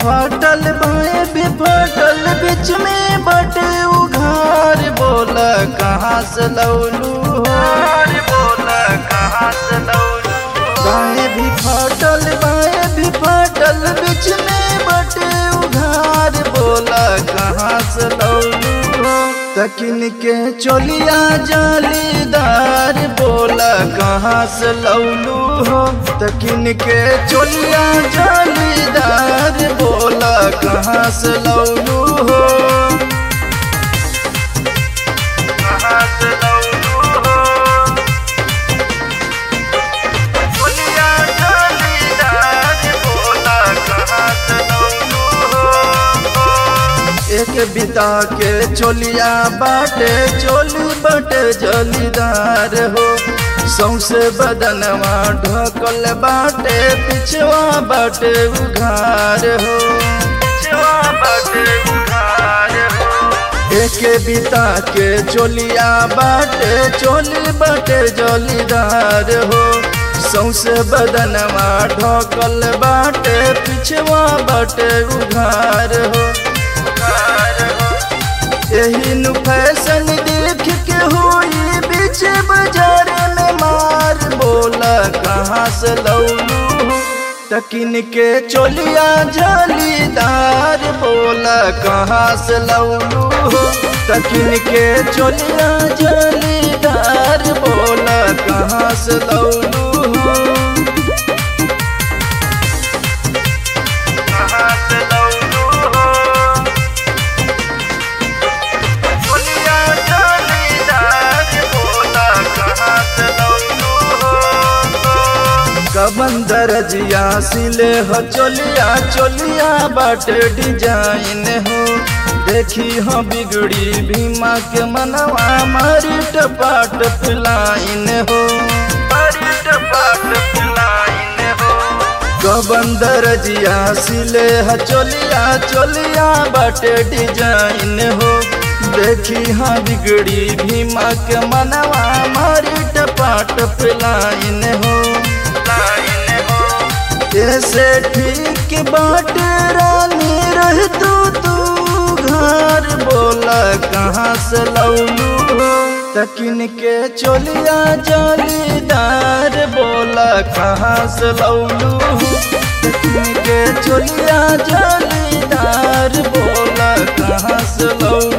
फाटल बाएं भी फाटल बीच में बटे उघार बोला कहाँ से लौलू हो बोला कहाँ से लौलू बाएं भी फाटल बीच में बटे उघार बोला कहाँ से लौलू हो तकिन के चोलिया जालीदार बोला कहाँ से लौलू हो तकिन के चोलिया जालीदार बोला कहाँ से लौलू हो कहाँ से लौलू हो चोलिया जालीदार बोला कहाँ से लौलू हो एक बिता के चोलिया बाटे चोली बटे जलीदार हो सौसे बदनवा ढकल बाटे पिछवा बाटे उघार हो पिछवा बाटे उघार हो एक बिता के चोलिया बाटे चोली बटे जलीदार हो सौसे बदनवा ढकल बाटे पिछवा बाटे उघार हो यही नु फैशन देख के हुई बीच बाजार में मार बोला कहाँ से लौलू तकिन के चोलिया जालीदार बोला कहाँ से लौलू तकिन के चोलिया जालीदार बोला कहाँ से लौलू कहाँ से लौलू कबन दरजिया सिले हो चोलिया चोलिया बाटे डिजाइन हो देखी हो बिगड़ी भीमा के मनवा मारी टपाट पिलाइन हो मारी टपाट पिलाइन हो कबन दरजिया सिले हो चोलिया चोलिया बाटे डिजाइन हो देखी हाँ बिगड़ी भीमा के मनवा मारी टपाट पिलाइन हो ऐसे ठीक बाट रानी रह तू घर बोला कहाँ से लौलू हो तकिन के चोलिया जालीदार बोला कहाँ से लौलू तकिन के चोलिया जालीदार बोला कहाँ से लौलू